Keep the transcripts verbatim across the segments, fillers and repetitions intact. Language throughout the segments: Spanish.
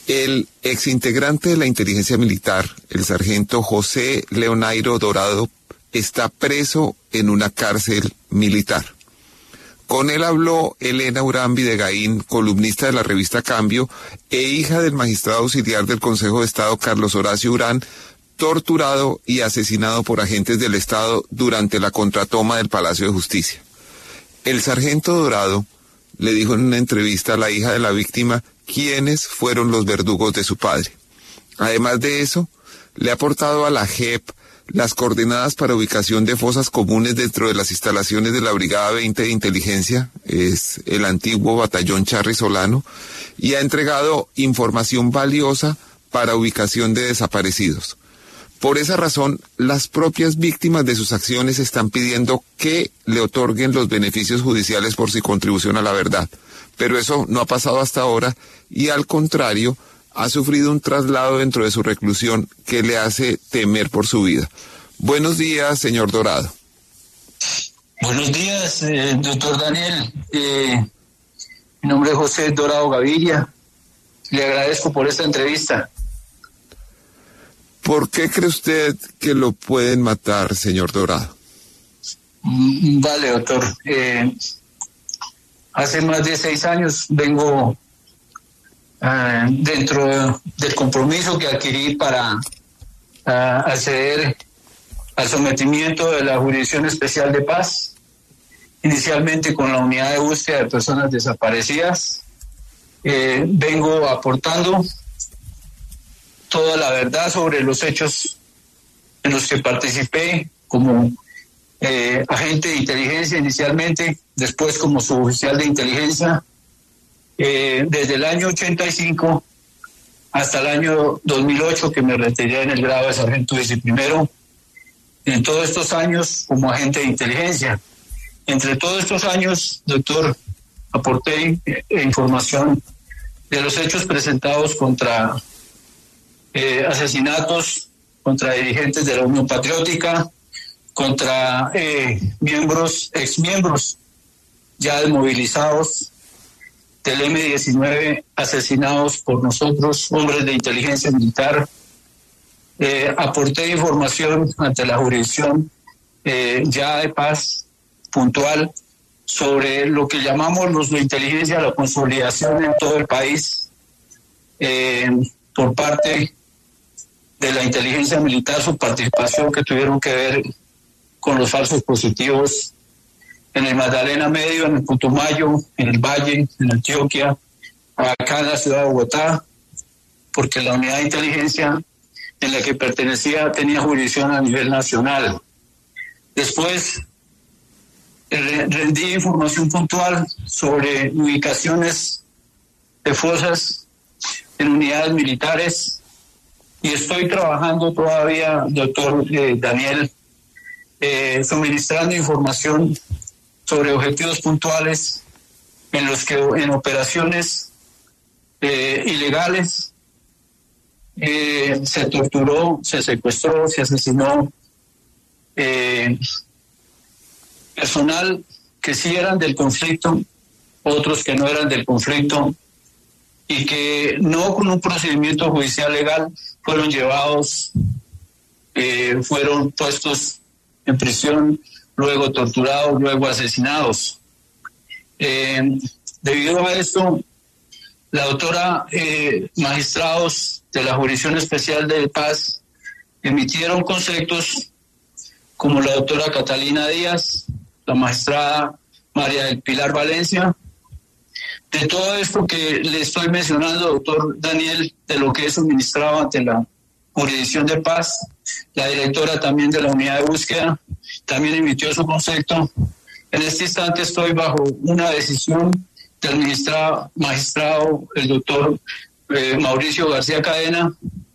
El exintegrante de la inteligencia militar, el sargento José Leonairo Dorado, está preso en una cárcel militar. Con él habló Elena Urán Videgaín, columnista de la revista Cambio e hija del magistrado auxiliar del Consejo de Estado Carlos Horacio Urán, torturado y asesinado por agentes del Estado durante la contratoma del Palacio de Justicia. El sargento Dorado le dijo en una entrevista a la hija de la víctima quiénes fueron los verdugos de su padre. Además de eso, le ha aportado a la J E P las coordenadas para ubicación de fosas comunes dentro de las instalaciones de la Brigada veinte de Inteligencia, es el antiguo batallón Charri Solano, y ha entregado información valiosa para ubicación de desaparecidos. Por esa razón, las propias víctimas de sus acciones están pidiendo que le otorguen los beneficios judiciales por su contribución a la verdad. Pero eso no ha pasado hasta ahora y, al contrario, ha sufrido un traslado dentro de su reclusión que le hace temer por su vida. Buenos días, señor Dorado. Buenos días, eh, doctor Daniel. Eh, mi nombre es José Dorado Gaviria. Le agradezco por esta entrevista. ¿Por qué cree usted que lo pueden matar, señor Dorado? Mm, vale, doctor. Eh, hace más de seis años vengo uh, dentro del compromiso que adquirí para uh, acceder al sometimiento de la Jurisdicción Especial de Paz, inicialmente con la Unidad de Búsqueda de Personas Desaparecidas. Eh, vengo aportando toda la verdad sobre los hechos en los que participé como eh, agente de inteligencia inicialmente, después como suboficial de inteligencia, eh, desde el año ochenta y cinco hasta el año dos mil ocho, que me retiré en el grado de sargento viceprimero, en todos estos años como agente de inteligencia. Entre todos estos años, doctor, aporté eh, información de los hechos presentados contra Eh, asesinatos contra dirigentes de la Unión Patriótica, contra eh, miembros, exmiembros ya desmovilizados del eme diecinueve, asesinados por nosotros, hombres de inteligencia militar. Eh, aporté información ante la jurisdicción eh, ya de paz puntual sobre lo que llamamos los de inteligencia, la consolidación en todo el país eh, por parte de la inteligencia militar, su participación que tuvieron que ver con los falsos positivos en el Magdalena Medio, en el Putumayo, en el Valle, en Antioquia, acá en la ciudad de Bogotá, porque la unidad de inteligencia en la que pertenecía tenía jurisdicción a nivel nacional. Después rendí información puntual sobre ubicaciones de fosas en unidades militares y estoy trabajando todavía, doctor eh, Daniel, eh, suministrando información sobre objetivos puntuales en los que en operaciones eh, ilegales eh, se torturó, se secuestró, se asesinó eh, personal que sí eran del conflicto, otros que no eran del conflicto, y que no con un procedimiento judicial legal fueron llevados, eh, fueron puestos en prisión, luego torturados, luego asesinados. Eh, debido a esto, la doctora, eh, magistrados de la Jurisdicción Especial de Paz emitieron conceptos como la doctora Catalina Díaz, la magistrada María del Pilar Valencia. De todo esto que le estoy mencionando, doctor Daniel, de lo que es suministrado ante la Jurisdicción de Paz, la directora también de la Unidad de Búsqueda también emitió su concepto. En este instante estoy bajo una decisión del magistrado, magistrado el doctor eh, Mauricio García Cadena,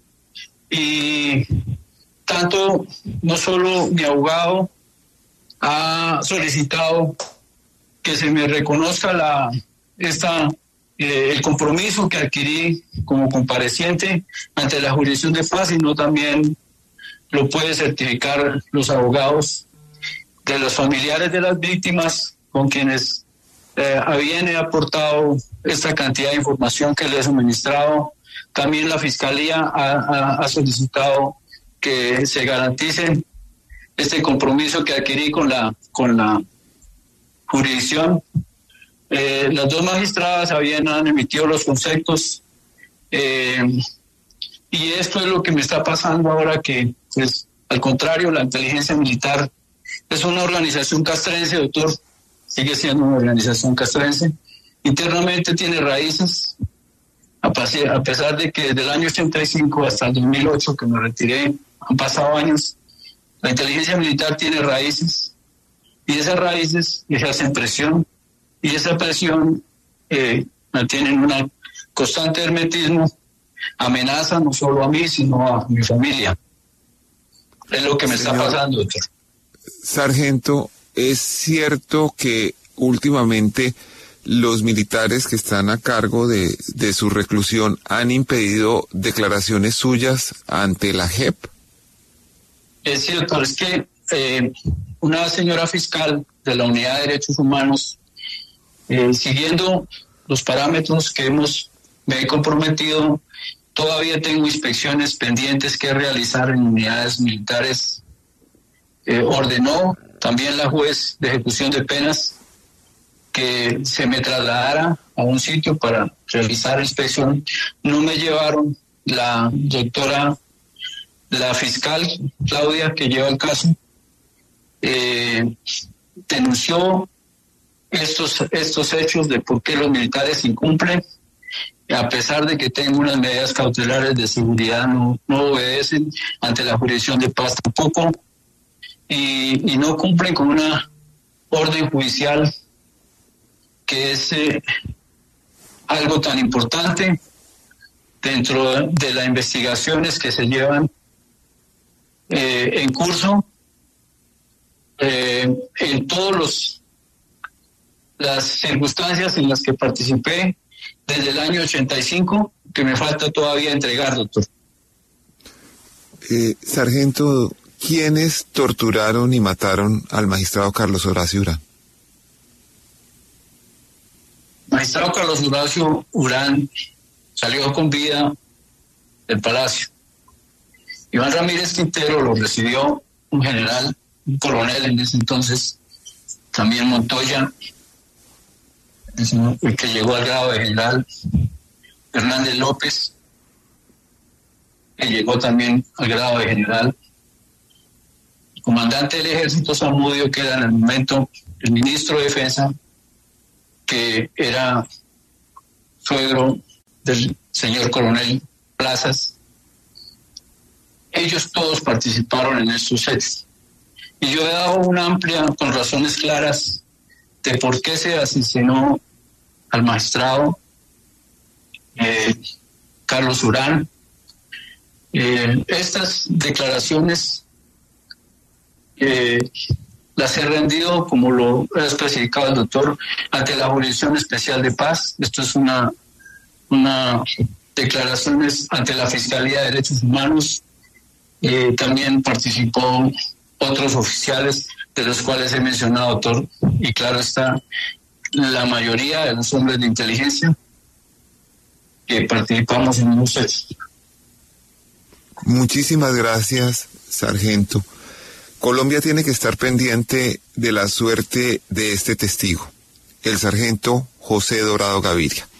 y tanto no solo mi abogado ha solicitado que se me reconozca la esta eh, el compromiso que adquirí como compareciente ante la Jurisdicción de Paz, sino también lo puede certificar los abogados de los familiares de las víctimas con quienes eh, habían aportado esta cantidad de información que les he suministrado también la Fiscalía ha, ha, ha solicitado que se garantice este compromiso que adquirí con la, con la jurisdicción. Eh, las dos magistradas habían han emitido los conceptos eh, y esto es lo que me está pasando ahora, que pues, al contrario, la inteligencia militar es una organización castrense, doctor, sigue siendo una organización castrense, internamente tiene raíces, a pesar de que desde el año ochenta y cinco hasta el dos mil ocho, que me retiré, han pasado años, la inteligencia militar tiene raíces, y esas raíces ejercen presión, y esa presión eh, mantienen un constante hermetismo, amenaza no solo a mí, sino a mi familia. Es lo que me Señor, está pasando, doctor. Sargento, ¿es cierto que últimamente los militares que están a cargo de, de su reclusión han impedido declaraciones suyas ante la J E P? Es cierto, es que eh, una señora fiscal de la Unidad de Derechos Humanos, eh, siguiendo los parámetros que hemos me he comprometido, todavía tengo inspecciones pendientes que realizar en unidades militares. Eh, ordenó también la juez de ejecución de penas que se me trasladara a un sitio para realizar inspección. No me llevaron. La doctora, la fiscal Claudia, que lleva el caso, eh, denunció estos, estos hechos de por qué los militares incumplen, a pesar de que tengo unas medidas cautelares de seguridad, no, no obedecen ante la jurisdicción de paz tampoco, y, y no cumplen con una orden judicial que es eh, algo tan importante dentro de las investigaciones que se llevan eh, en curso eh, en todos los las circunstancias en las que participé desde el año ochenta y cinco, que me falta todavía entregar, doctor. Eh, sargento, ¿quiénes torturaron y mataron al magistrado Carlos Horacio Urán? Magistrado Carlos Horacio Urán salió con vida del palacio. Iván Ramírez Quintero lo recibió un general, un coronel en ese entonces, también Montoya, el que llegó al grado de general, Hernández López, que llegó también al grado de general, el comandante del ejército Zamudio, que era en el momento el ministro de defensa, que era suegro del señor coronel Plazas. Ellos todos participaron en estos hechos. Y yo he dado una amplia, con razones claras, de por qué se asesinó al magistrado eh, Carlos Urán. Eh, estas declaraciones eh, las he rendido, como lo ha especificado el doctor, ante la Jurisdicción Especial de Paz. Esto es una, una declaraciones ante la Fiscalía de Derechos Humanos. Eh, también participó otros oficiales, de los cuales he mencionado, doctor, y claro está, la mayoría de los hombres de inteligencia que participamos en los hechos. Muchísimas gracias, sargento. Colombia tiene que estar pendiente de la suerte de este testigo, el sargento José Dorado Gaviria.